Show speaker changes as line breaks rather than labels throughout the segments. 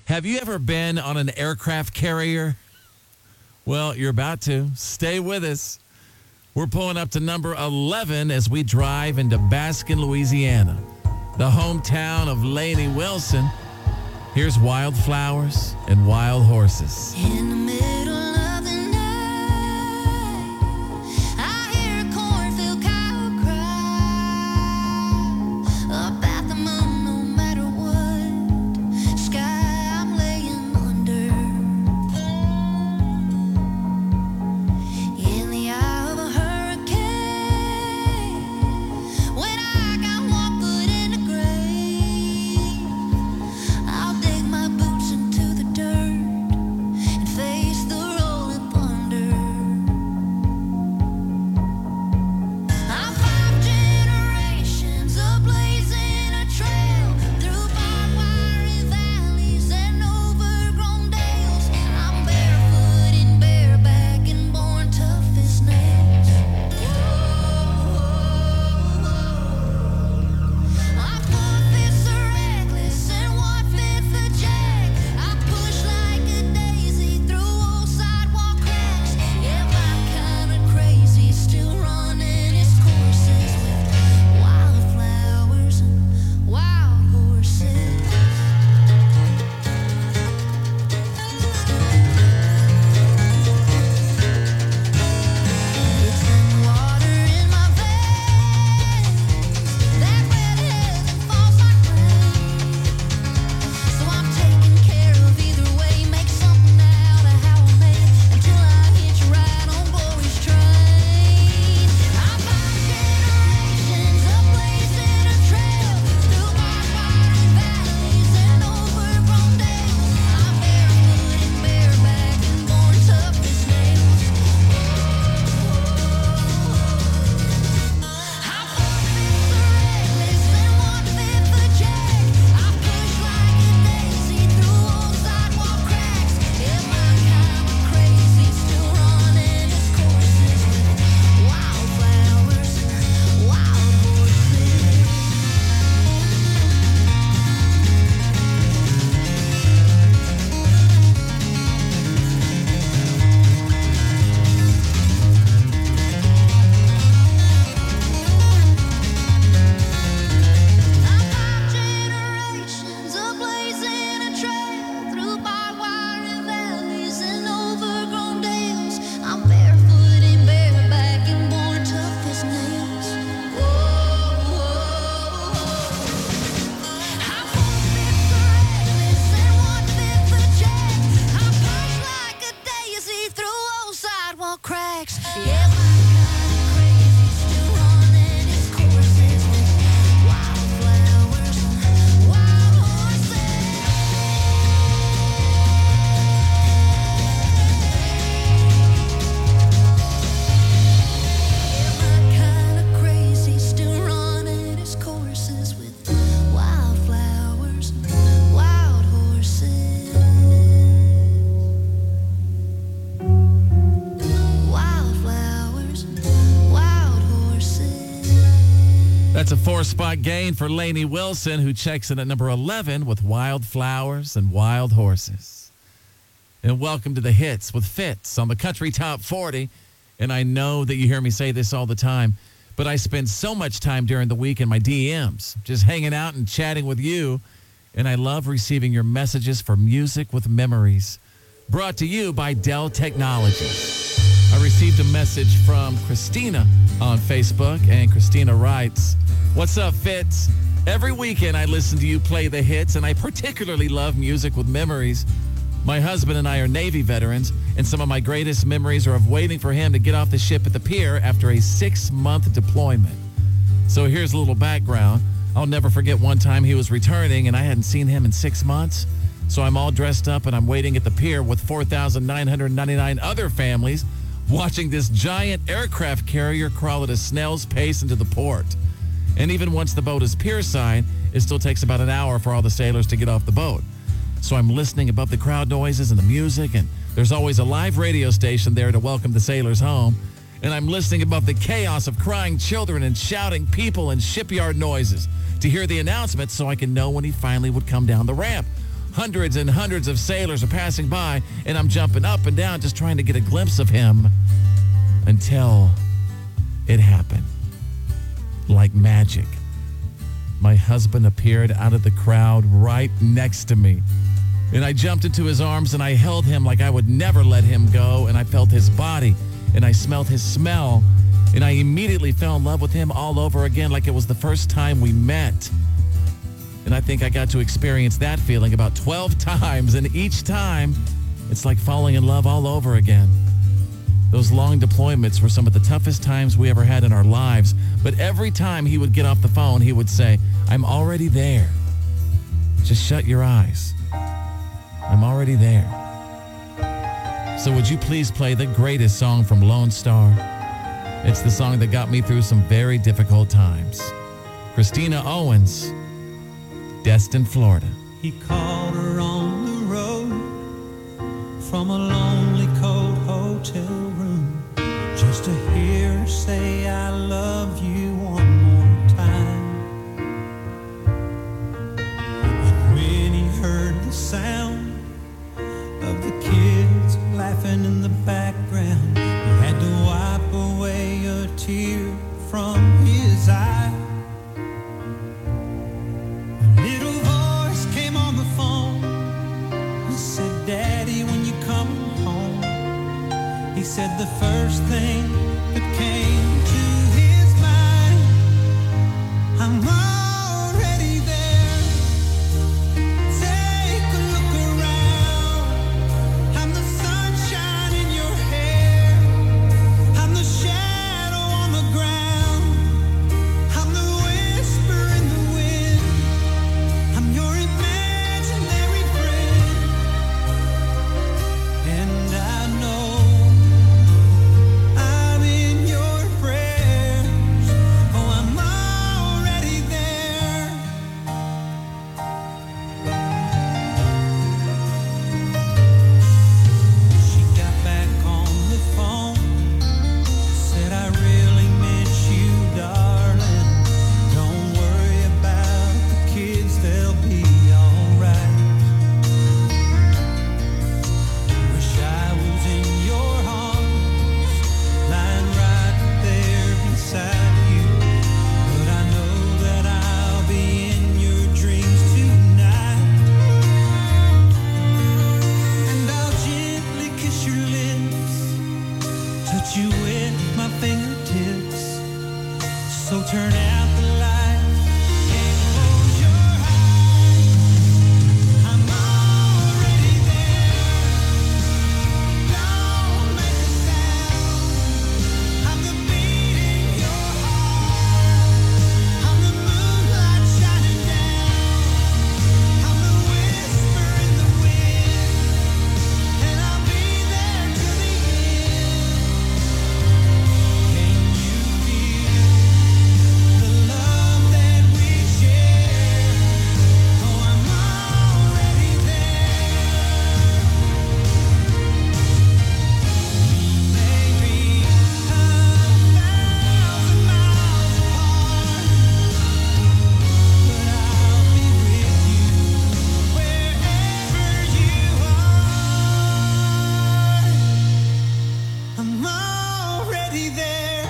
Have you ever been on an aircraft carrier? Well, you're about to. Stay with us. We're pulling up to number 11 as we drive into Baskin, Louisiana, the hometown of Lainey Wilson. Here's Wildflowers and Wild Horses.
In the middle of the night, I hear a cornfield cow cry up at the moon, no matter what sky I'm laying under. In the eye of a hurricane, when I got one foot in the grave, I'll dig my boots into the dirt and face the rolling thunder. I'm 5 generations of blazing a trail through barbed wire valleys and overgrown dales. I'm barefoot and bareback and born tough as nails. I'm 4 fists are reckless and 1/5 a jack. I push like a daisy through old sidewalk cracks. Yeah, my kind of crazy, still running its courses with wildflowers and wild horses. It's the water in my veins that red heads and falls like rain. So I'm taking care of either way, make something out of how I made until I hitch a ride on glory's train. I'm 5 generations of blazing a trail through barbed wire valleys and overgrown dales. I'm barefoot and bareback and born tough as nails. I'm 4 fists are reckless and 1/5 a jack. I push like a daisy through old sidewalk cracks. Yeah, my kind of crazy, still running its courses with wildflowers and wild horses. I'm 5 generations of blazing a trail through barbed wire valleys and overgrown dales. I'm barefoot and bareback and born tough as nails. Whoa. I'm 4 fists are reckless and 1/5 a jack. I push like a daisy through old sidewalk cracks. Yeah, my kind of crazy, still running its courses with wildflowers and wild horses. Yeah, my kind of crazy, still running its courses with wildflowers and wild horses. Wildflowers and wild horses.
That's a 4-spot gain for Lainey Wilson, who checks in at number 11 with Wildflowers and Wild Horses. And welcome to the hits with Fitz on the Country Top 40. And I know that you hear me say this all the time, but I spend so much time during the week in my DMs, just hanging out and chatting with you. And I love receiving your messages for Music with Memories, brought to you by Dell Technologies. I received a message from Christina on Facebook, and Christina writes, "What's up, Fitz? Every weekend I listen to you play the hits, and I particularly love Music with Memories. My husband and I are Navy veterans, and some of my greatest memories are of waiting for him to get off the ship at the pier after a 6-month deployment. So here's a little background. I'll never forget one time he was returning, and I hadn't seen him in 6 months. So I'm all dressed up, and I'm waiting at the pier with 4,999 other families watching this giant aircraft carrier crawl at a snail's pace into the port. And even once the boat is pierside, it still takes about an hour for all the sailors to get off the boat. So I'm listening above the crowd noises and the music, and there's always a live radio station there to welcome the sailors home. And I'm listening above the chaos of crying children and shouting people and shipyard noises to hear the announcement so I can know when he finally would come down the ramp. Hundreds and hundreds of sailors are passing by, and I'm jumping up and down just trying to get a glimpse of him until it happened. Like magic. My husband appeared out of the crowd right next to me. And I jumped into his arms and I held him like I would never let him go. And I felt his body and I smelled his smell. And I immediately fell in love with him all over again like it was the first time we met. And I think I got to experience that feeling about 12 times. And each time, it's like falling in love all over again. Those long deployments were some of the toughest times we ever had in our lives. But every time he would get off the phone, he would say, "I'm already there. Just shut your eyes. I'm already there." So would you please play the greatest song from Lone Star? It's the song that got me through some very difficult times. Christina Owens, Destin, Florida.
He called her on the road from a lonely, cold hotel room just to hear her say, "I love you" one more time. And when he heard the sound of the kids laughing in the background, he had to wipe away a tear from his eye. A little voice came on the phone and said, "Daddy, when you come home," he said the first thing that came to his mind, "I'm already there. Take a look around. I'm the sunshine in your hair. I'm the shadow on the ground. I'm the whisper in the wind. I'm your imaginary friend. And I know I'm in your prayers. Oh, I'm already there." She got back on the phone, said, "I really miss you, darling. Don't worry about the kids, they'll be alright. Wish I was in your arms, lying right there beside you. But I know that I'll be in your dreams tonight. And I'll gently kiss your lips, touch you with my fingertips. So turn out the light and close your eyes. I'm already there. Don't make a sound. I'm the beat in your heart. I'm the moonlight shining down. I'm the whisper in the wind. And I'll be there to the end. Can you feel the love that we share? Oh, I'm already there. We may be 1,000 miles apart, but I'll be with you wherever you are. I'm already there.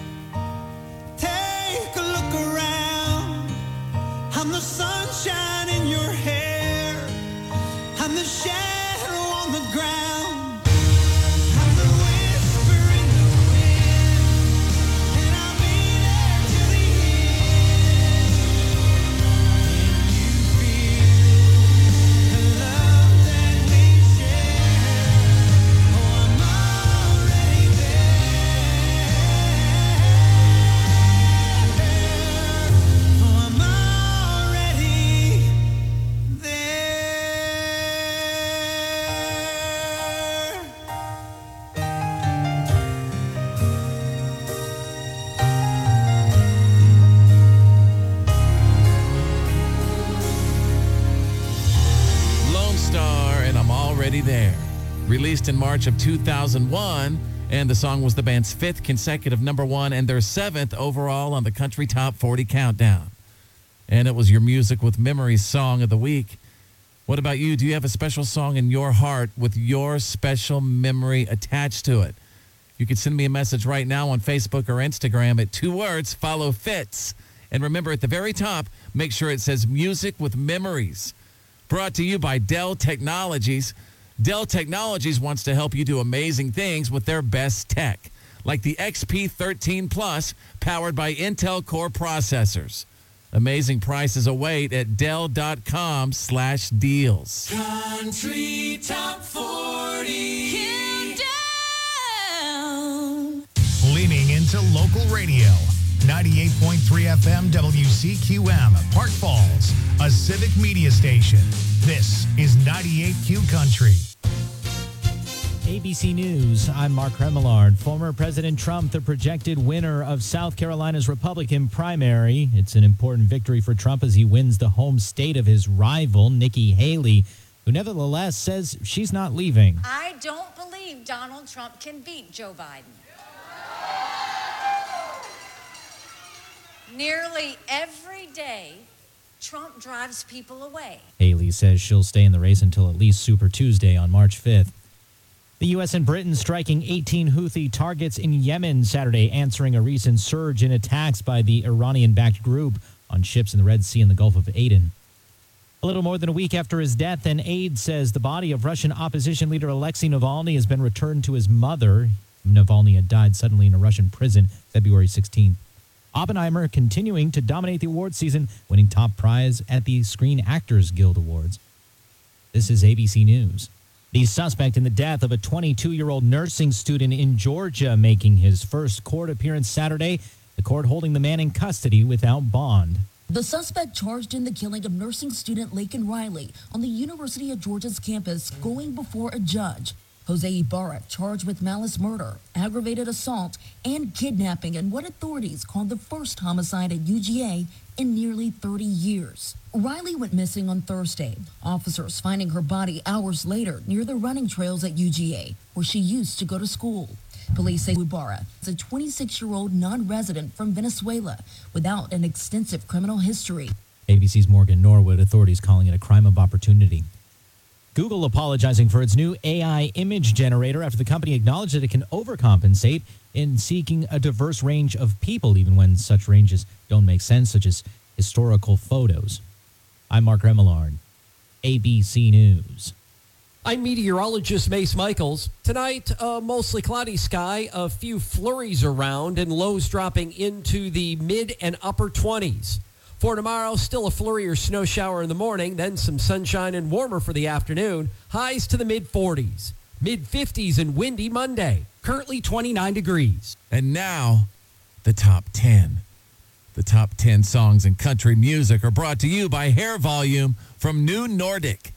Take a look around. I'm the sunshine in your hair. I'm the shadow on the ground. I'm the whisper in the wind. And I'll be there to the end. Can you feel the love that we share? Oh, I'm already there. Oh, I'm already
Already There. Released in March of 2001, and the song was the band's 5th consecutive #1 and their 7th overall on the Country Top 40 Countdown. And it was your Music with Memories Song of the Week. What about you? Do you have a special song in your heart with your special memory attached to it? You can send me a message right now on Facebook or Instagram at 2 words, follow Fitz. And remember, at the very top, make sure it says Music with Memories. Brought to you by Dell Technologies. Dell Technologies wants to help you do amazing things with their best tech, like the XP13 Plus, powered by Intel Core processors. Amazing prices await at Dell.com/deals.
Country Top 40.
Countdown.
Leaning into local radio. 98.3 FM WCQM, Park Falls, a civic media station. This is 98Q Country.
ABC News, I'm Mark Remillard. Former President Trump, the projected winner of South Carolina's Republican primary. It's an important victory for Trump as he wins the home state of his rival, Nikki Haley, who nevertheless says she's not leaving.
I don't believe Donald Trump can beat Joe Biden. Nearly every day, Trump drives people away.
Haley says she'll stay in the race until at least Super Tuesday on March 5th. The U.S. and Britain striking 18 Houthi targets in Yemen Saturday, answering a recent surge in attacks by the Iranian-backed group on ships in the Red Sea and the Gulf of Aden. A little more than a week after his death, an aide says the body of Russian opposition leader Alexei Navalny has been returned to his mother. Navalny had died suddenly in a Russian prison February 16th. Oppenheimer continuing to dominate the awards season, winning top prize at the Screen Actors Guild Awards. This is ABC News. The suspect in the death of a 22-year-old nursing student in Georgia making his first court appearance Saturday, the court holding the man in custody without bond.
The suspect charged in the killing of nursing student Laken Riley on the University of Georgia's campus going before a judge. Jose Ibarra charged with malice murder, aggravated assault, and kidnapping in what authorities called the first homicide at UGA in nearly 30 years. Riley went missing on Thursday. Officers finding her body hours later near the running trails at UGA, where she used to go to school. Police say Ibarra is a 26-year-old non-resident from Venezuela without an extensive criminal history.
ABC's Morgan Norwood, authorities calling it a crime of opportunity. Google apologizing for its new AI image generator after the company acknowledged that it can overcompensate in seeking a diverse range of people, even when such ranges don't make sense, such as historical photos. I'm Mark Remillard, ABC News.
I'm meteorologist Mace Michaels. Tonight, a mostly cloudy sky, a few flurries around, and lows dropping into the mid and upper 20s. For tomorrow, still a flurry or snow shower in the morning, then some sunshine and warmer for the afternoon. Highs to the mid-40s. Mid-50s and windy Monday. Currently 29 degrees.
And now, the top 10. The top 10 songs in country music are brought to you by Hair Volume from New Nordic.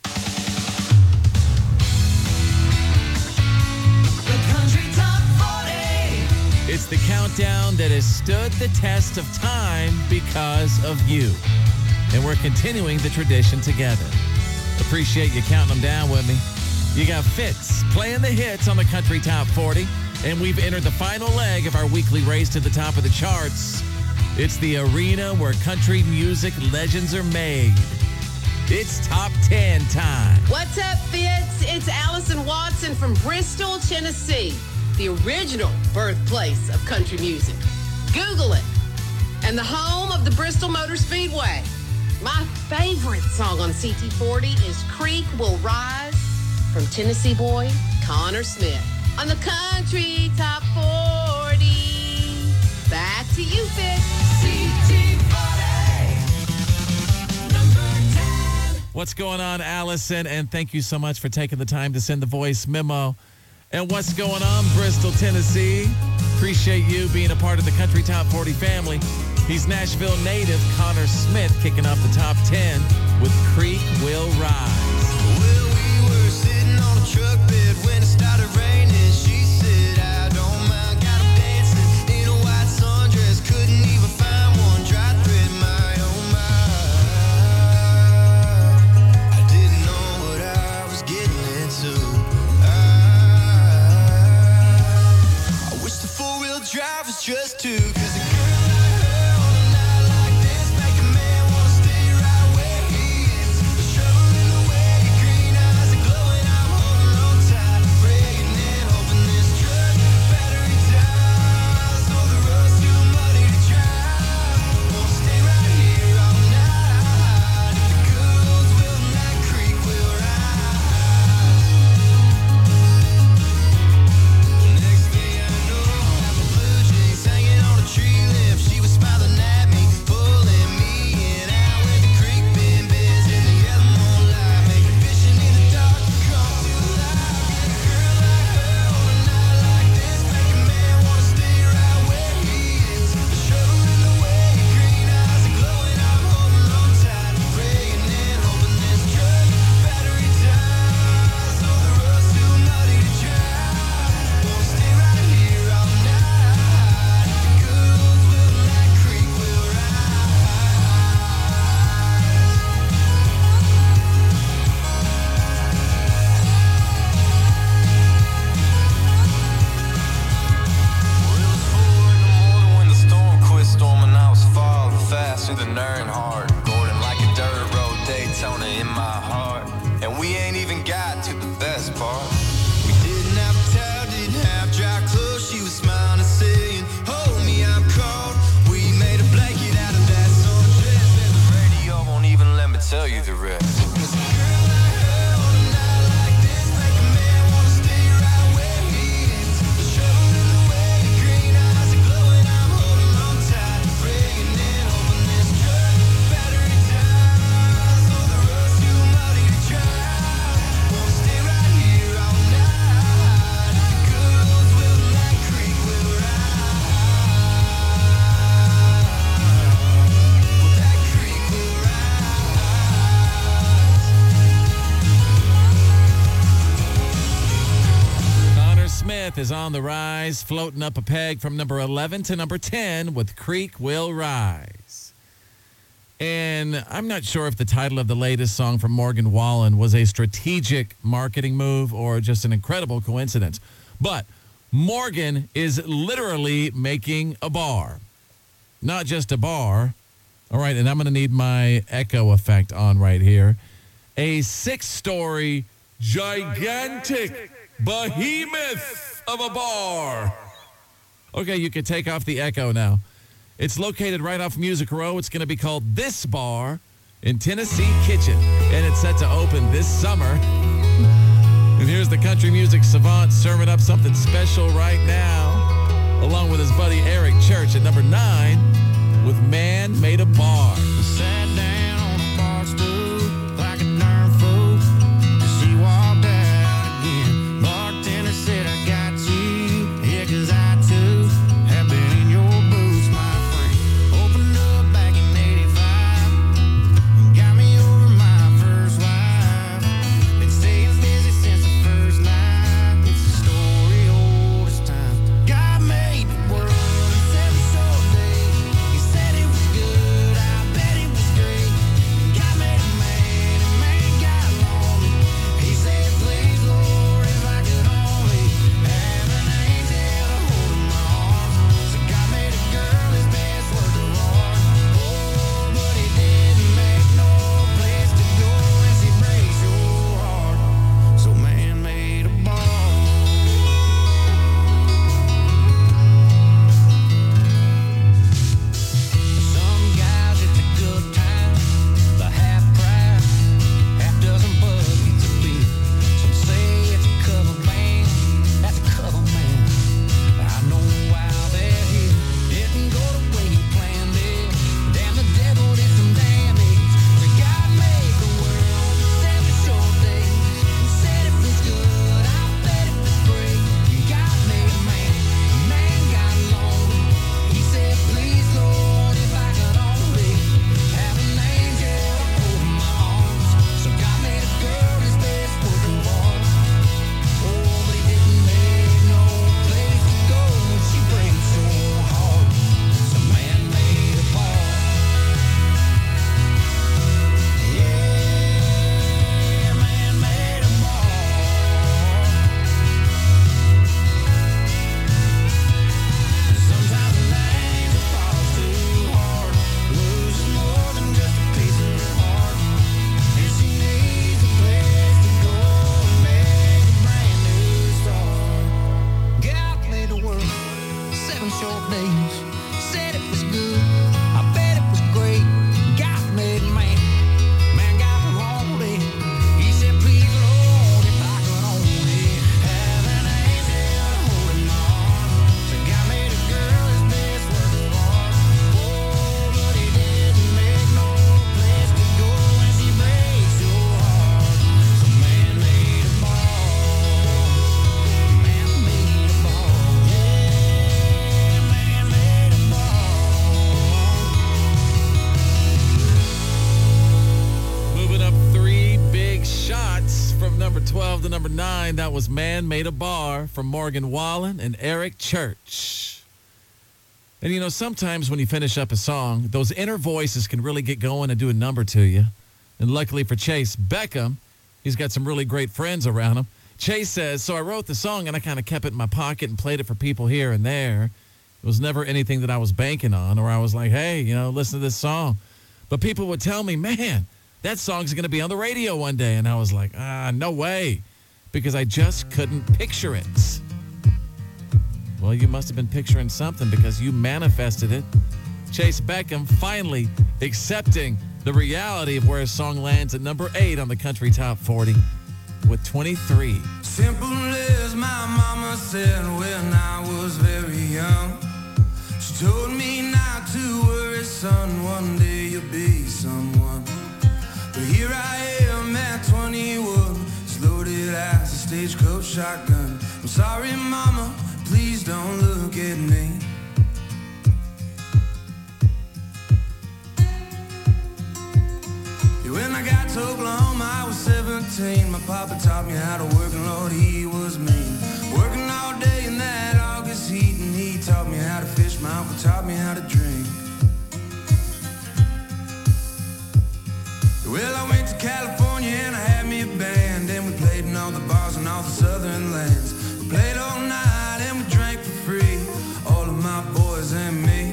The Country Top 40.
It's the countdown that has stood the test of time because of you. And we're continuing the tradition together. Appreciate you counting them down with me. You got Fitz playing the hits on the Country Top 40. And we've entered the final leg of our weekly race to the top of the charts. It's the arena where country music legends are made. It's Top 10 time.
What's up, Fitz? It's Allison Watson from Bristol, Tennessee, the original birthplace of country music. Google it. And the home of the Bristol Motor Speedway. My favorite song on CT40 is Creek Will Rise from Tennessee boy Connor Smith on the Country Top 40. Back to you, Fitz.
What's going on, Allison? And thank you so much for taking the time to send the voice memo. And what's going on, Bristol, Tennessee? Appreciate you being a part of the Country Top 40 family. He's Nashville native Connor Smith kicking off the top 10 with Creek Will Rise.
Well, we were sitting on a truck bed when it started raining. She said, I don't mind, got 'em dancing in a white sundress. Couldn't even find one dry thread my own mind. I didn't know what I was getting into. I wish the four-wheel drive was just two, 'cause a girl like her on a night like this make a man wanna stay right where he is. Shoveling away
is on the rise, floating up a peg from number 11 to number 10 with Creek Will Rise. And I'm not sure if the title of the latest song from Morgan Wallen was a strategic marketing move or just an incredible coincidence. But Morgan is literally making a bar. Not just a bar. All right, and I'm going to need my echo effect on right here. A 6-story, gigantic behemoth of a bar. Okay, you can take off the echo now. It's located right off Music Row. It's going to be called This Bar in Tennessee Kitchen, and it's set to open this summer. And here's the country music savant serving up something special right now, along with his buddy Eric Church at number 9 with Man Made a Bar.
Sat down on a bar stool like a darn fool. She walked out again. Bartender said, I got you. Yeah, 'cause I too have been in your boots, my friend. Opened up back in 85 and got me over my first wife. Been staying busy since the first night. It's a story old as time. God made the world in 7 short days. He said it was good, I bet it was great. God made a man, and man got lonely. He said, please, Lord, if I could only have an angel to hold in my arms. So God made a girl his best work of art. Oh, but he didn't make no place to go when she breaks your heart. So man made a bar. Some guys, it's a good time, the half price, half dozen buckets of beer. Some say it's a cover band, that's a cover man. I know why they're here. Didn't go the way you planned it. Damn, the devil did some damage. So God made the world in 7 short days. He said it was good, I bet it was great. God made a man got lonely. He said, please, Lord, if I could only have an angel to hold in my arms. So God made a girl his best work of art. Oh, but he didn't make no place to go when she breaks your heart. So man made a bar. Yeah, man made a bar. Sometimes an angel falls too hard, loses more than just a piece of her heart, and she needs a place to go and make a brand new start. God made the world 7 short days, said it was good, I bet it was great. God made man got lonely. He said, please, Lord, if I could only have an angel to hold in my arms. So God made a girl his best work of art. Oh, but he didn't make no place to go when she breaks your heart. So man made a bar. Man made a bar. Yeah, man made a bar.
Moving up 3 big shots from number 12 to number 9. That was Man Made a Bar from Morgan Wallen and Eric Church. And you know, sometimes when you finish up a song, those inner voices can really get going and do a number to you. And luckily for Chase Beckham, he's got some really great friends around him. Chase says, so I wrote the song and I kind of kept it in my pocket and played it for people here and there. It was never anything that I was banking on, or I was like, hey, you know, listen to this song. But people would tell me, man, that song's going to be on the radio one day. And I was like, no way, because I just couldn't picture it. Well, you must have been picturing something because you manifested it. Chase Beckham finally accepting the reality of where his song lands at number 8 on the Country Top 40 with 23.
Simple as my mama said when I was very young. She told me not to worry, son, one day you'll be someone. But here I am at 21, as loaded as a stagecoach shotgun. I'm sorry, mama, please don't look at me. When I got to Oklahoma, I was 17. My papa taught me how to work, and Lord, he was mean. Working all day and Well, I went to California and I had me a band, and we played in all the bars and all the southern lands. We played all night and we drank for free, all of my boys and me.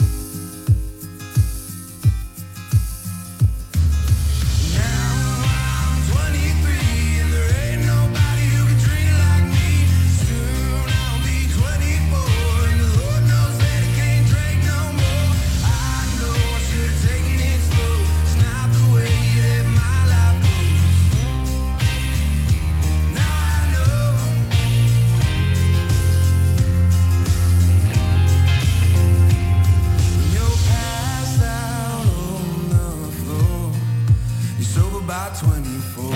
By 24.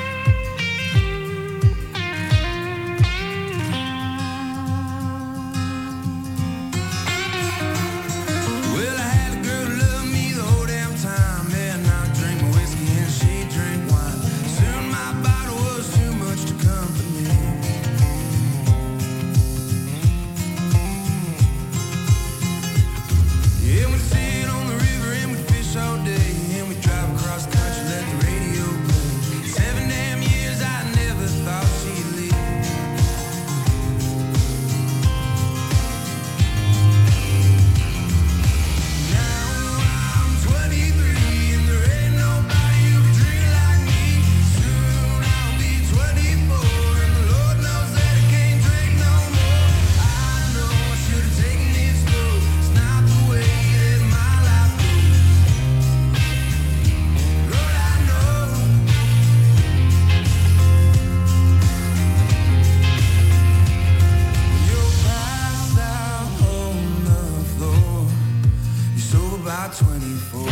Well, I had a girl who loved me the whole damn time. Man, I drink my whiskey and she drink wine. Soon my bottle was too much to comfort me. Yeah, we sit on the river and we fish all day, and we drive across the country, let the radio play. 7 damn years, I never thought she'd leave. Now I'm 23 and there ain't nobody who can drink like me. Soon I'll be 24 and the Lord knows that I can't drink no more. I know I should have taken it slow. It's not the way that my life goes. Lord, I know. You're passed out on the floor. You're sober by 24.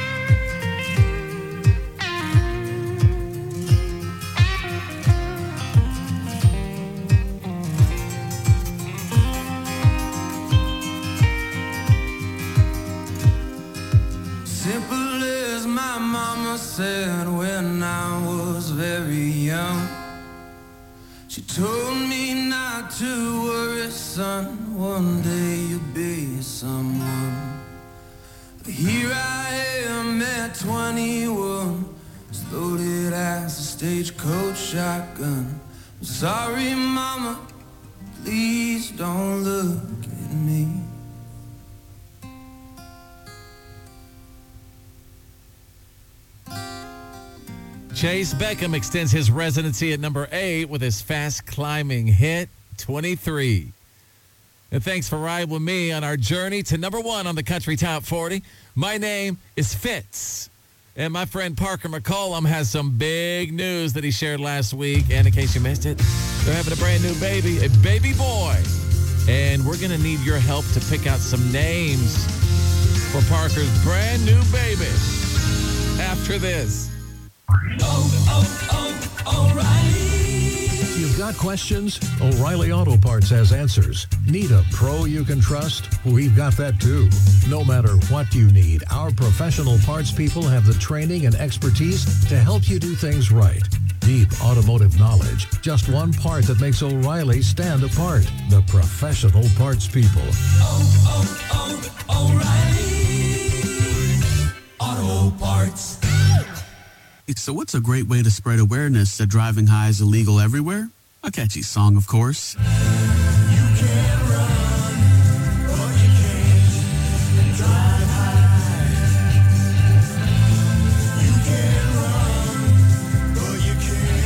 Simple as my mama said when I was very young. She told me not to worry, son, one day you'll be someone. But here I am at 21, as loaded as a stagecoach shotgun. I'm sorry, mama, please don't look at me.
Chase Beckham extends his residency at number 8 with his fast climbing hit, 23. And thanks for riding with me on our journey to number 1 on the Country Top 40. My name is Fitz. And my friend Parker McCollum has some big news that he shared last week. And in case you missed it, they're having a brand new baby, a baby boy. And we're going to need your help to pick out some names for Parker's brand new baby after this.
You've got questions? O'Reilly Auto Parts has answers. Need a pro you can trust? We've got that too. No matter what you need, our professional parts people have the training and expertise to help you do things right. Deep automotive knowledge. Just one part that makes O'Reilly stand apart. The professional parts people.
O'Reilly Auto Parts.
So what's a great way to spread awareness that driving high is illegal everywhere? A catchy song, of course.
You can't run, but you can drive high. You can't run, but you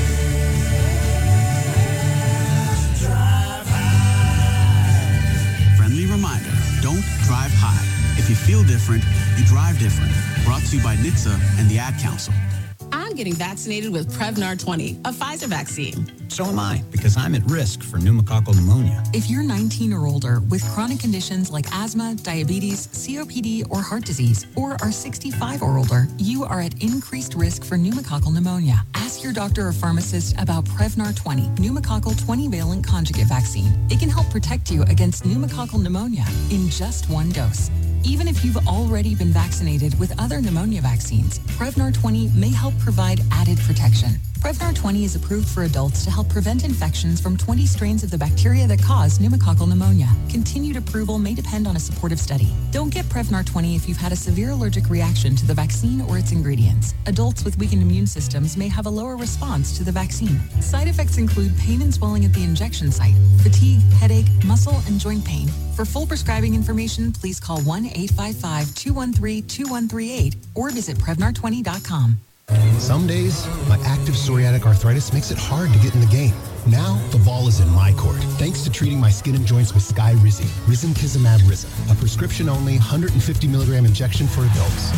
can drive high.
Friendly reminder, don't drive high. If you feel different, you drive different. Brought to you by NHTSA and the Ad Council.
I'm getting vaccinated with Prevnar 20, a Pfizer vaccine.
So am I, because I'm at risk for pneumococcal pneumonia.
If you're 19 or older with chronic conditions like asthma, diabetes, COPD, or heart disease, or are 65 or older, you are at increased risk for pneumococcal pneumonia. Ask your doctor or pharmacist about Prevnar 20, pneumococcal 20-valent conjugate vaccine. It can help protect you against pneumococcal pneumonia in just one dose. Even if you've already been vaccinated with other pneumonia vaccines, Prevnar 20 may help provide added protection. Prevnar 20 is approved for adults to help prevent infections from 20 strains of the bacteria that cause pneumococcal pneumonia. Continued approval may depend on a supportive study. Don't get Prevnar 20 if you've had a severe allergic reaction to the vaccine or its ingredients. Adults with weakened immune systems may have a lower response to the vaccine. Side effects include pain and swelling at the injection site, fatigue, headache, muscle, and joint pain. For full prescribing information, please call 1-855-213-2138 or visit Prevnar20.com.
Some days, my active psoriatic arthritis makes it hard to get in the game. Now, the ball is in my court, thanks to treating my skin and joints with Skyrizi, Risankizumab Risa, a prescription-only 150 milligram injection for adults.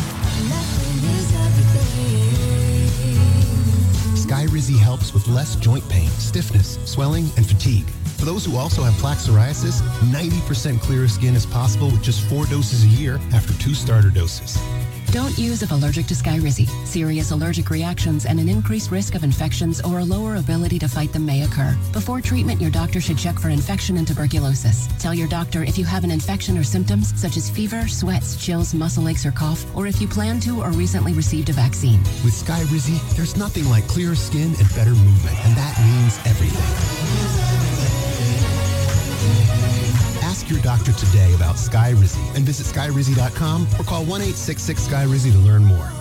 Skyrizi helps with less joint pain, stiffness, swelling, and fatigue. For those who also have plaque psoriasis, 90% clearer skin is possible with just 4 doses a year after 2 starter doses.
Don't use if allergic to Skyrizi. Serious allergic reactions and an increased risk of infections or a lower ability to fight them may occur. Before treatment, your doctor should check for infection and tuberculosis. Tell your doctor if you have an infection or symptoms such as fever, sweats, chills, muscle aches, or cough, or if you plan to or recently received a vaccine.
With Skyrizi, there's nothing like clearer skin and better movement, and that means everything. Ask your doctor today about Skyrizi and visit Skyrizi.com or call 1-866-SKYRIZI to learn more.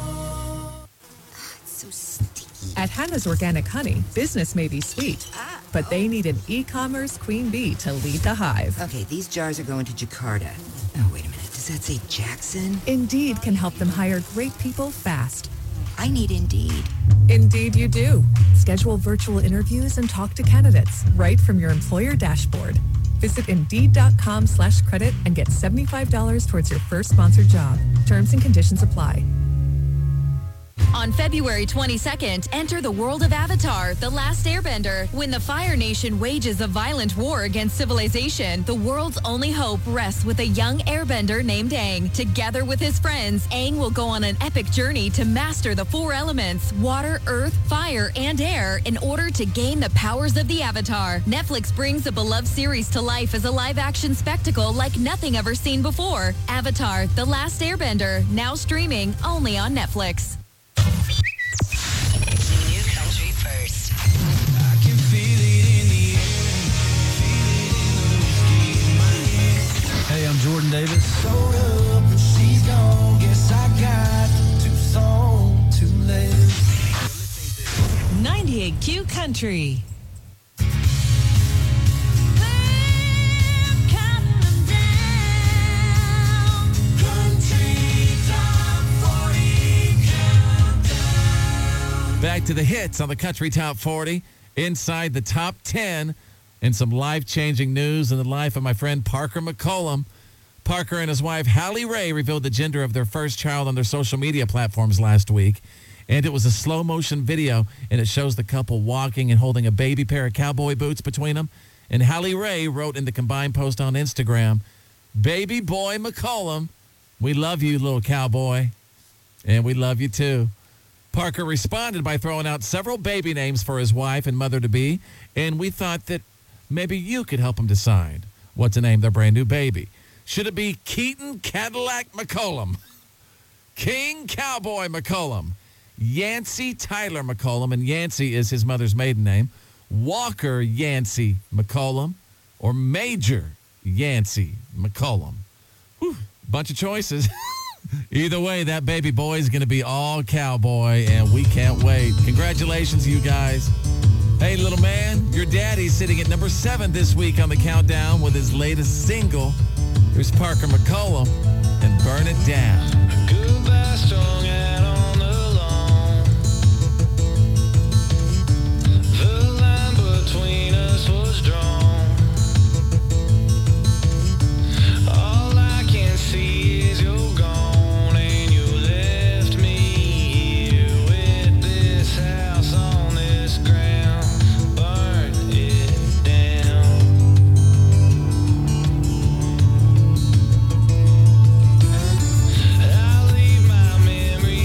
At Hannah's Organic Honey, business may be sweet, but they need an e-commerce queen bee to lead the hive.
Okay, these jars are going to Jakarta. Oh, wait a minute. Does that say Jackson?
Indeed can help them hire great people fast.
I need Indeed.
Indeed you do. Schedule virtual interviews and talk to candidates right from your employer dashboard. Visit Indeed.com/credit and get $75 towards your first sponsored job. Terms and conditions apply.
On February 22nd, enter the world of Avatar, The Last Airbender. When the Fire Nation wages a violent war against civilization, the world's only hope rests with a young airbender named Aang. Together with his friends, Aang will go on an epic journey to master the 4 elements, water, earth, fire, and air, in order to gain the powers of the Avatar. Netflix brings the beloved series to life as a live-action spectacle like nothing ever seen before. Avatar, The Last Airbender, now streaming only on Netflix.
New country first.
I can feel it in the air.
Hey, I'm Jordan Davis.
Load up and she's gone. Guess I got too soon, too late.
98Q Country.
Back to the hits on the Country Top 40, inside the top 10, and some life-changing news in the life of my friend Parker McCollum. Parker and his wife, Hallie Ray, revealed the gender of their first child on their social media platforms last week. And it was a slow-motion video, and it shows the couple walking and holding a baby pair of cowboy boots between them. And Hallie Ray wrote in the combined post on Instagram, "Baby boy McCollum, we love you, little cowboy, and we love you too." Parker responded by throwing out several baby names for his wife and mother-to-be, and we thought that maybe you could help him decide what to name their brand-new baby. Should it be Keaton Cadillac McCollum, King Cowboy McCollum, Yancey Tyler McCollum, and Yancey is his mother's maiden name, Walker Yancey McCollum, or Major Yancey McCollum? Whew, bunch of choices. Either way, that baby boy is going to be all cowboy, and we can't wait. Congratulations, you guys. Hey, little man, your daddy's sitting at number 7 this week on the countdown with his latest single. Here's Parker McCollum and Burn It Down.
Goodbye, strung out on the lawn. The line between us was drawn. All I can see is you're gone. Memories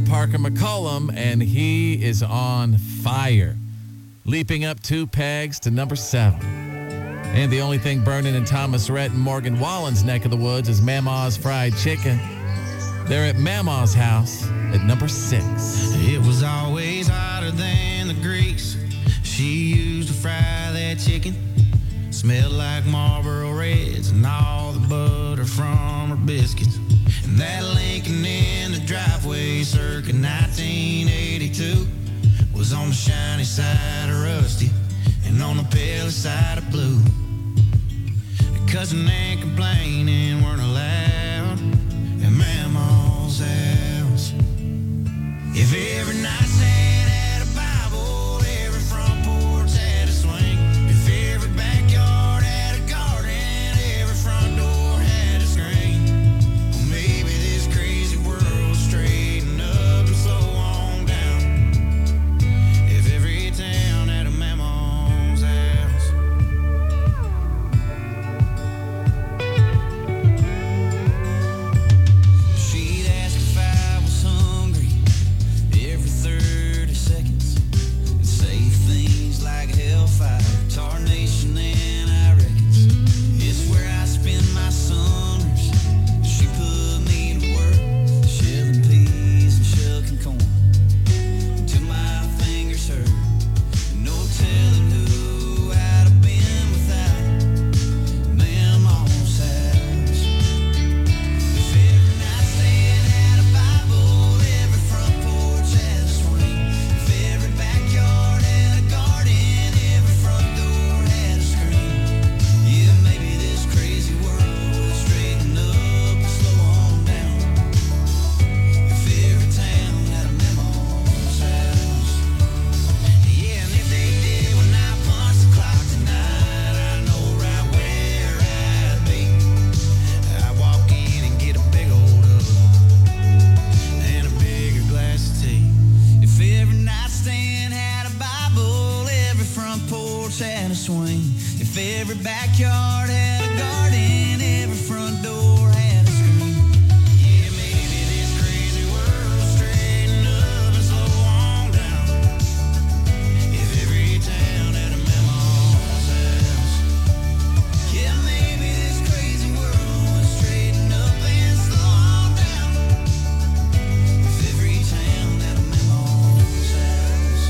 Parker McCollum, and he is on fire, leaping up 2 pegs to number 7. And the only thing burning in Thomas Rhett and Morgan Wallen's neck of the woods is Mama's Fried Chicken. They're at Mama's house at number 6.
It was always hotter than the grease she used to fry that chicken. Smelled like Marlboro Reds and all the butter from her biscuits. And that Lincoln in the driveway circa 1982 was on the shiny side of rusty and on the pale side of blue. Cussing and complaining weren't allowed at Mama's house. If every night Santa had a Bible, every front porch had a swing. If every backyard had a garden, every front door had a screen. Well, maybe this crazy world will straighten up and slow on down. If every town had a Mama's house. She'd ask if I was hungry every 30 seconds and say things like hellfire, tarnation, and I reckons it's where I spend my summers. She put me to work, shelling peas and shucking corn until my fingers hurt. No telling who I'd have been without Mama's house. If every nightstand had a Bible, every front porch had a swing. If every backyard had a garden, every front door had a screen. Yeah, maybe this crazy world would straighten up and slow on down. If every town had a Mama's house. Yeah, and if they did, when I punch the clock tonight, I know right where I'd be. I'd walk in and get a big old hug and a bigger glass of tea. If every nightstand had a Bible, every front porch had a swing. If every backyard had a garden, every front door had a screen. Yeah, maybe this crazy world will straighten up and slow on down. If every town had a Mama's house. Yeah, maybe this crazy world would straighten up and slow on down. If every town had a Mama's house.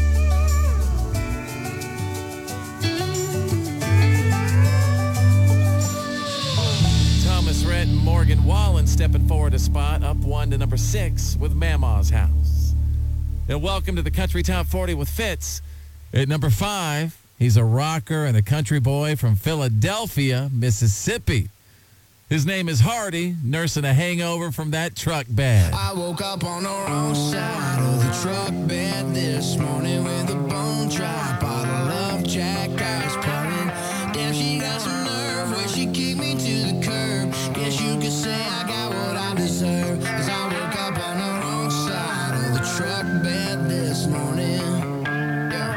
Thomas Rhett and Morgan Wallen stepping forward a spot, up 1 to number 6 with Mama's house. And welcome to the Country Top 40 with Fitz. At number 5, he's a rocker and a country boy from Philadelphia, Mississippi. His name is Hardy, nursing a hangover from that truck bed.
I woke up on the wrong side of the truck bed this morning with a bone dry bottle of Jack Ice pouring. Damn, she got some nerve when she kicked me to the curb. Guess you could say I got what I deserve. 'Cause I woke up on the wrong side of the truck bed this morning. Yeah.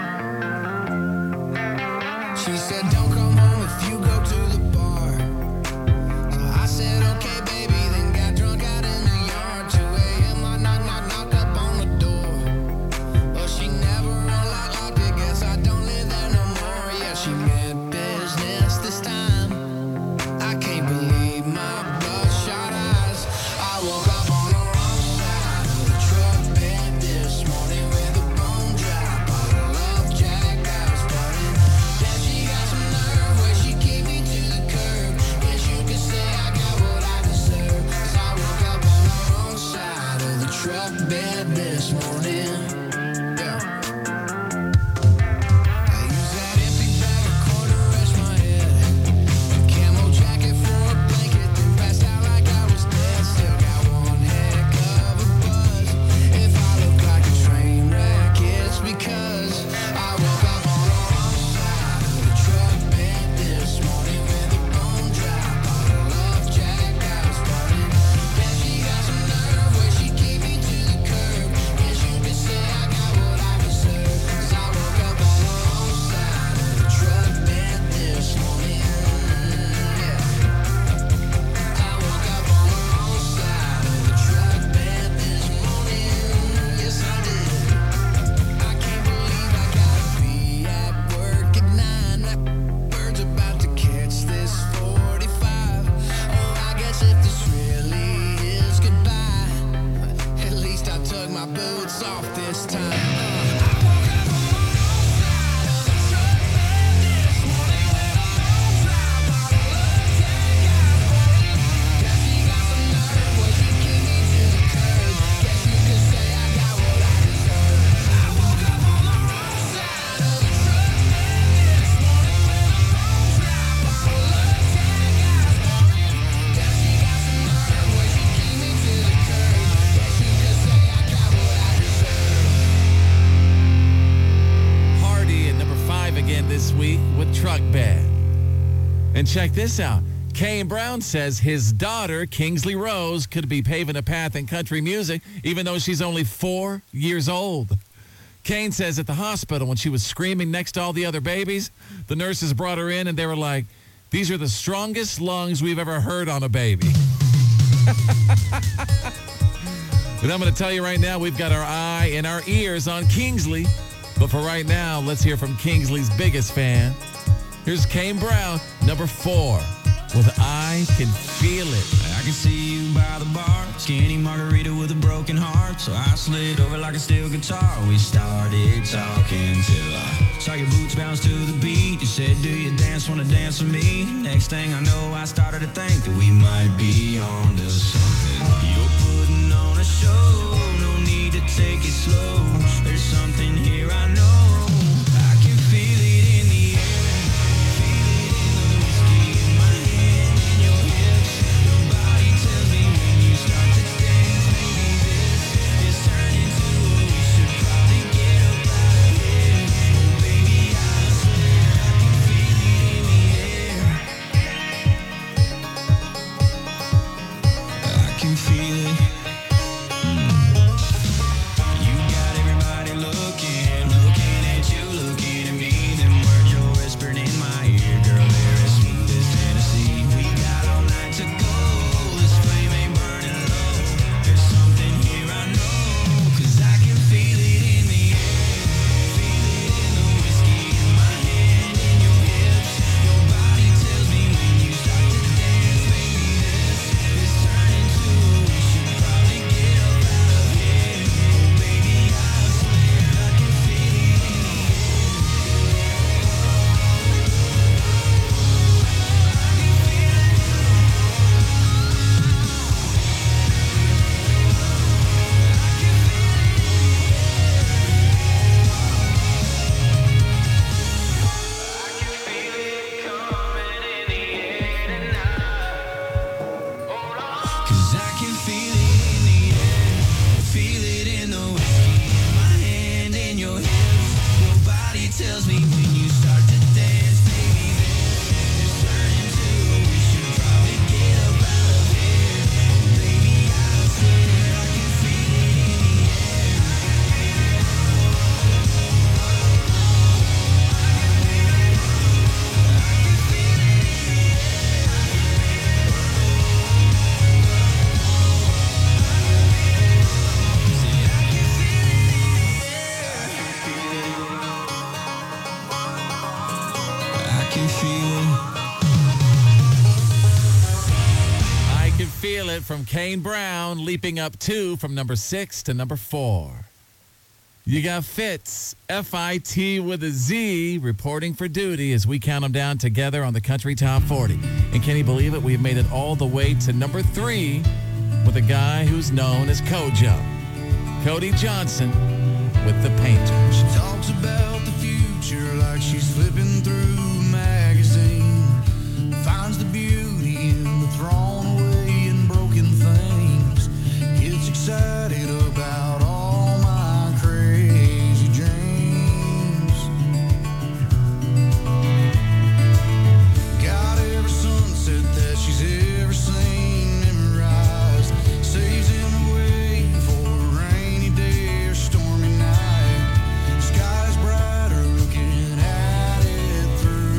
She said, don't come home if you go to the bar. So I said, okay, baby, then got drunk out in the yard. 2 a.m. I knocked up on the door. But she never unlocked it, guess I don't live there no more. Yeah, she meant business this time. I can't believe my bloodshot eyes. I woke up on the wrong side of the truck bed this morning with a bone dry bottle of Jack Ice pouring. Then she got some nerve
this week with Truck Bed. And check this out. Kane Brown says his daughter, Kingsley Rose, could be paving a path in country music, even though she's only 4 years old. Kane says at the hospital, when she was screaming next to all the other babies, the nurses brought her in and they were like, "These are the strongest lungs we've ever heard on a baby." And I'm going to tell you right now, we've got our eye and our ears on Kingsley. But for right now, let's hear from Kingsley's biggest fan. Here's Kane Brown, number 4, with I Can Feel It.
I can see you by the bar, skinny margarita with a broken heart. So I slid over like a steel guitar. We started talking till I saw your boots bounce to the beat. You said, "Do you wanna dance with me?" Next thing I know, I started to think that we might be on to something. You're putting on a show, no need to take it slow. There's something here I know. I can feel it in the air, feel it in the whiskey in my hand, in your hips. Your body tells me when you start to dance, maybe this is turning to what we should probably get up out of here. Oh baby, I swear I can feel it in the air. I can feel it. You got everybody looking at you, looking at me. Them words you're whispering in my ear, girl, they're as smooth as Tennessee. We got all night to go, this flame ain't burning low. There's something here I know, 'cause I can feel it in the air. Feel it in the whiskey in my hand, in your hips. Your body tells me when you start to dance, baby, this is turning to what we should probably get up out of here. Oh baby, I swear I can feel it in the air. Cause I can feel it in the air, feel it in the whiskey in my hand, in your hips. Your body tells me when you start to dance, baby, this is turning to what we should probably get up out of here. Oh baby, I swear I can feel it in the air. I can feel it.
I Can Feel It from Kane Brown, leaping up 2 from number 6 to number 4. You got Fitz, F-I-T with a Z, reporting for duty as we count them down together on the Country Top 40. And can you believe it? We've made it all the way to number 3 with a guy who's known as Kojo. Cody Johnson with The Painter.
She talks about the future like she's flipping through a magazine. Finds the beauty in the thrown away and broken things. Gets excited about all my crazy dreams. Got every sunset that she's ever seen memorized. Saves him away for a rainy day or stormy night. Sky's brighter looking at it through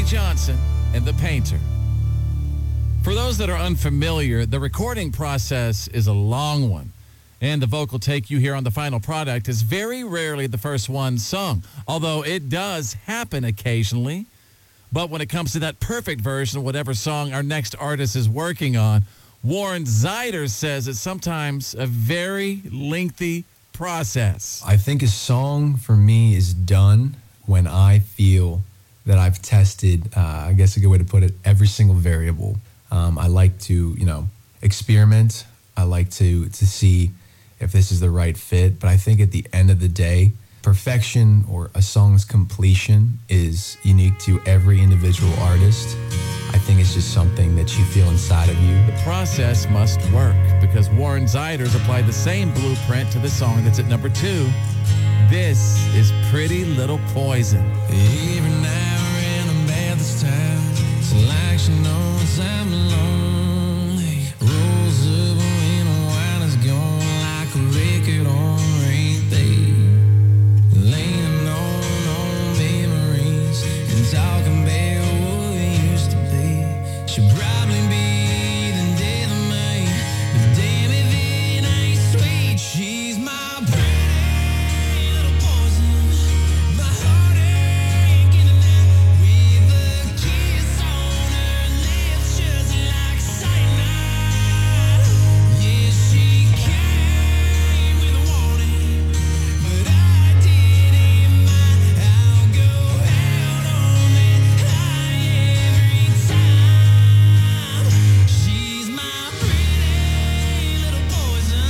Johnson and The Painter. For those that are unfamiliar, the recording process is a long one. And the vocal take you hear on the final product is very rarely the first one sung, although it does happen occasionally. But when it comes to that perfect version of whatever song our next artist is working on, Warren Zeiders says it's sometimes a very lengthy process.
I think a song for me is done when I feel that I've tested, I guess a good way to put it, every single variable. I like to, experiment. I like to see if this is the right fit. But I think at the end of the day, perfection or a song's completion is unique to every individual artist. I think it's just something that you feel inside of you.
The process must work because Warren Zeiders applied the same blueprint to the song that's at number 2. This is Pretty Little Poison.
Even now we're in a bad this time. It's like she knows I'm lonely. Rolls up when a wine is gone like a record on repeat. Laying on memories and talking about what we used to be. She'd probably be the death of me, but damn if it ain't sweet. She's my pretty little poison. My heart ain't getting out with a kiss on her lips, just like cyanide. Yeah, she came with a warning, but I didn't mind. I'll go out on that high every time. She's my pretty little poison.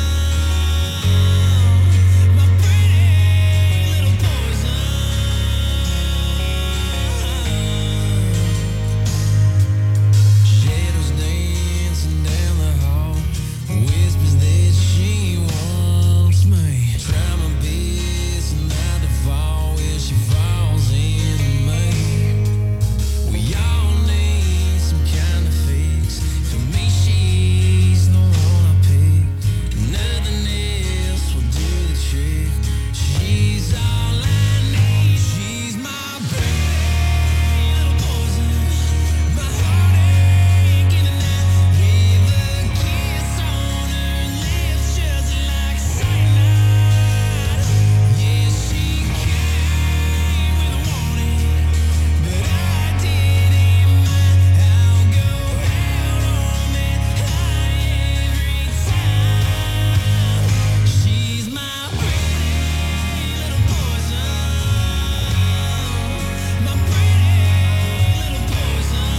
My pretty little poison. Shadows dancing down the hall, whispers that she wants me. Try my best not to fall where she falls into me. We all need some kind of fix. For me, she's the one I pick. Nothing else will do the trick. She's all I need. She's my pretty little poison. My heart ain't getting out with a kiss on her lips, just like cyanide. Yeah, she came with a warning, but I didn't mind. I'll go out on that high every time. She's my pretty little poison. My pretty little poison.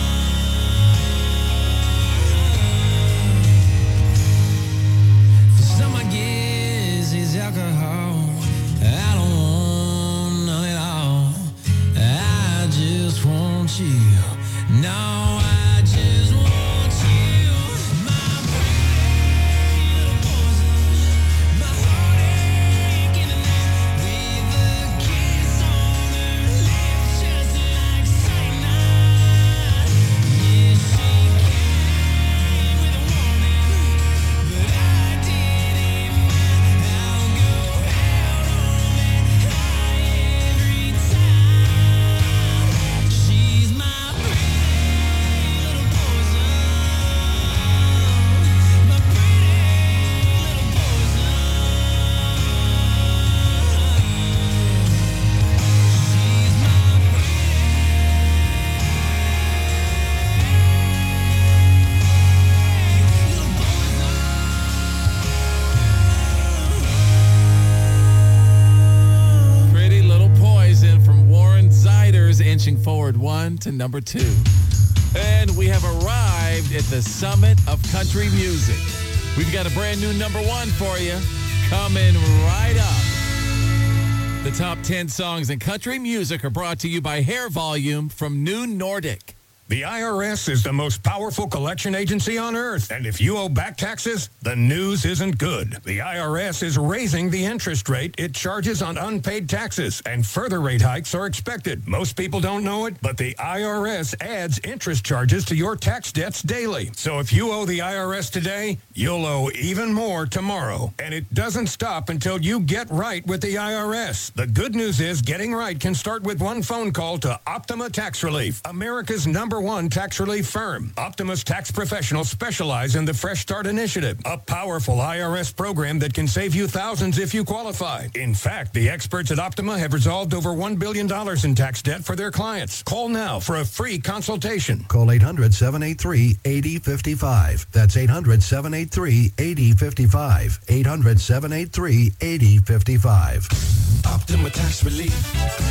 For some, I guess it's alcohol. I don't want none at all. I just want you. No, I just want you. My pretty little poison. My heart ain't getting out with a kiss on her lips, just like cyanide. Yeah, she came with a warning, but I didn't mind. I'll go out on that high every time. She's my pretty little poison. My pretty little poison. She's my
Pretty Little Poison from Warren Zeiders, inching forward 1 to number 2. And we have arrived at the summit of country music. We've got a brand new number 1 for you coming right up. The top 10 songs in country music are brought to you by Hair Volume from New Nordic.
The IRS is the most powerful collection agency on earth, and if you owe back taxes, the news isn't good. The IRS is raising the interest rate it charges on unpaid taxes, and further rate hikes are expected. Most people don't know it, but the IRS adds interest charges to your tax debts daily. So if you owe the IRS today, you'll owe even more tomorrow. And it doesn't stop until you get right with the IRS. The good news is getting right can start with one phone call to Optima Tax Relief, America's #1 tax relief firm. Optima's tax professionals specialize in the Fresh Start Initiative, a powerful IRS program that can save you thousands if you qualify. In fact, the experts at Optima have resolved over $1 billion in tax debt for their clients. Call now for a free consultation.
Call 800-783-8055. That's 800-783-8055. 800-783-8055.
Optima Tax Relief.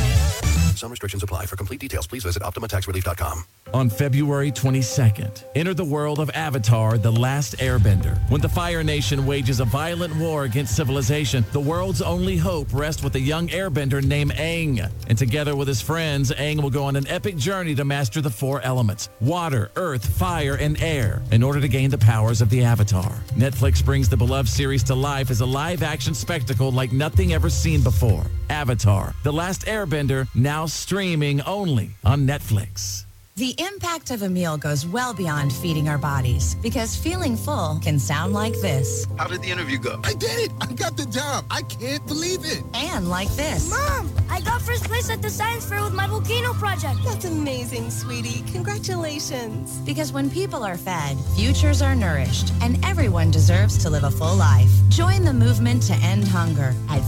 Some restrictions apply. For complete details, please visit OptimaTaxRelief.com.
On February 22nd, enter the world of Avatar, The Last Airbender. When the Fire Nation wages a violent war against civilization, the world's only hope rests with a young airbender named Aang. And together with his friends, Aang will go on an epic journey to master the 4 elements: water, earth, fire, and air, in order to gain the powers of the Avatar. Netflix brings the beloved series to life as a live-action spectacle like nothing ever seen before. Avatar, The Last Airbender, now streaming only on Netflix.
The impact of a meal goes well beyond feeding our bodies, because feeling full can sound like this.
How did the interview go?
I did it! I got the job! I can't believe it!
And like this.
Mom, I got first place at the science fair with my volcano project.
That's amazing, sweetie. Congratulations.
Because when people are fed, futures are nourished, and everyone deserves to live a full life. Join the movement to end hunger at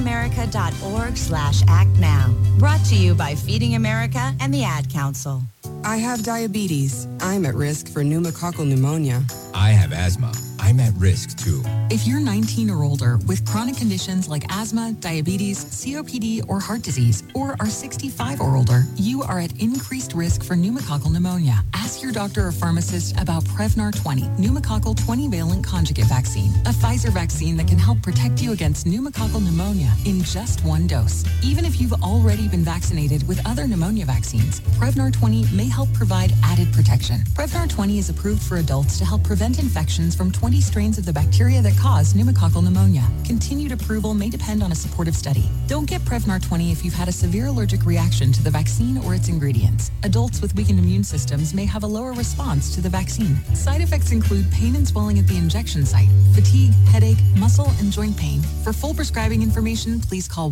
feedingamerica.org/act now. Brought to you by Feeding America and the Ad Council.
I have diabetes. I'm at risk for pneumococcal pneumonia.
I have asthma. I'm at risk too.
If you're 19 or older with chronic conditions like asthma, diabetes, COPD, or heart disease, or are 65 or older, you are at increased risk for pneumococcal pneumonia. Ask your doctor or pharmacist about Prevnar 20, pneumococcal 20-valent conjugate vaccine, a Pfizer vaccine that can help protect you against pneumococcal pneumonia in just one dose. Even if you've already been vaccinated with other pneumonia vaccines, Prevnar 20 may help provide added protection. Prevnar 20 is approved for adults to help prevent infections from 20 strains of the bacteria that cause pneumococcal pneumonia. Continued approval may depend on a supportive study. Don't get Prevnar 20 if you've had a severe allergic reaction to the vaccine or its ingredients. Adults with weakened immune systems may have a lower response to the vaccine. Side effects include pain and swelling at the injection site, fatigue, headache, muscle, and joint pain. For full prescribing information, please call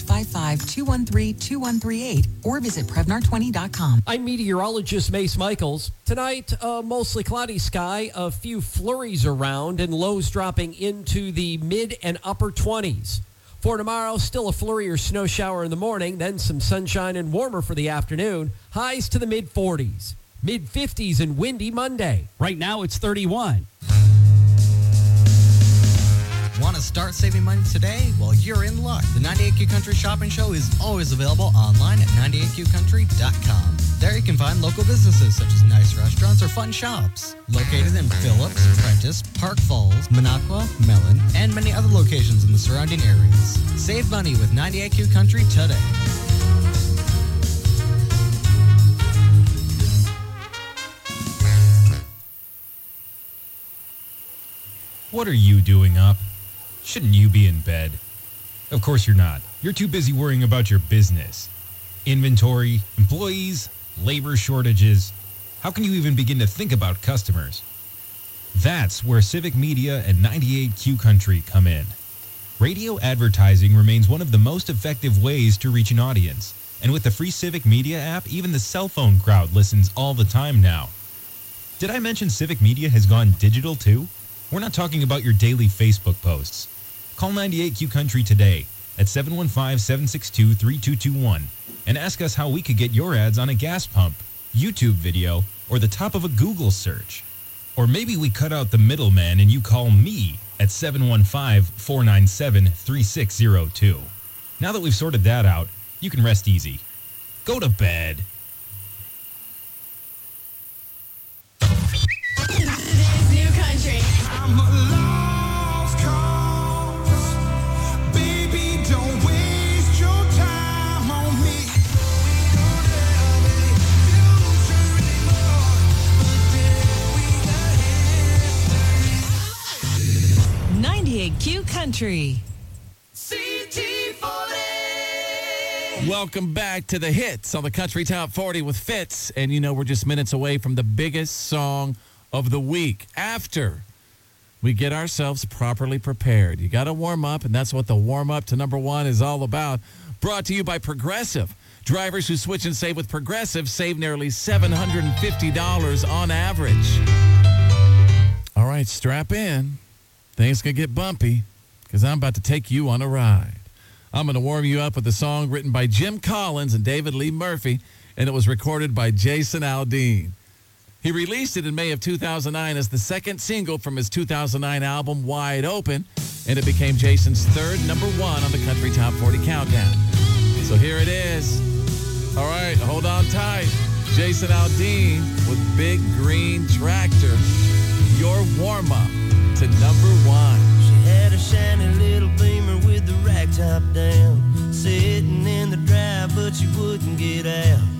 1-855-213-2138 or visit Prevnar20.com.
I'm meteorologist Mace Michaels. Tonight, mostly cloudy sky, a few flurries around, and lows dropping into the mid and upper 20s. For tomorrow, still a flurry or snow shower in the morning, then some sunshine and warmer for the afternoon. Highs to the mid 40s. Mid 50s and windy Monday.
Right now it's 31.
Want to start saving money today? Well, you're in luck. The 98Q Country Shopping Show is always available online at 98QCountry.com. There you can find local businesses such as nice restaurants or fun shops. Located in Phillips, Prentice, Park Falls, Minocqua, Mellon, and many other locations in the surrounding areas. Save money with 98Q Country today.
What are you doing up? Shouldn't you be in bed? Of course you're not. You're too busy worrying about your business. Inventory, employees, labor shortages. How can you even begin to think about customers? That's where Civic Media and 98Q Country come in. Radio advertising remains one of the most effective ways to reach an audience. And with the free Civic Media app, even the cell phone crowd listens all the time now. Did I mention Civic Media has gone digital too? We're not talking about your daily Facebook posts. Call 98Q Country today at 715-762-3221 and ask us how we could get your ads on a gas pump, YouTube video, or the top of a Google search. Or maybe we cut out the middleman and you call me at 715-497-3602. Now that we've sorted that out, you can rest easy. Go to bed.
New country.
I'm a lost cause. Baby, don't waste your time on me. We don't have any future anymore.
Country.
Welcome back to the hits on the Country Top 40 with Fitz. And you know we're just minutes away from the biggest song of the week. After we get ourselves properly prepared. You got to warm up, and that's what the warm-up to number one is all about. Brought to you by Progressive. Drivers who switch and save with Progressive save nearly $750 on average. All right, strap in. Things can get bumpy because I'm about to take you on a ride. I'm going to warm you up with a song written by Jim Collins and David Lee Murphy, and it was recorded by Jason Aldean. He released it in May of 2009 as the second single from his 2009 album, Wide Open, and it became Jason's third number one on the Country Top 40 Countdown. So here it is. All right, hold on tight. Jason Aldean with Big Green Tractor, your warm-up to number one.
She had a shiny little Beamer with the rack top down, sitting in the drive, but she wouldn't get out.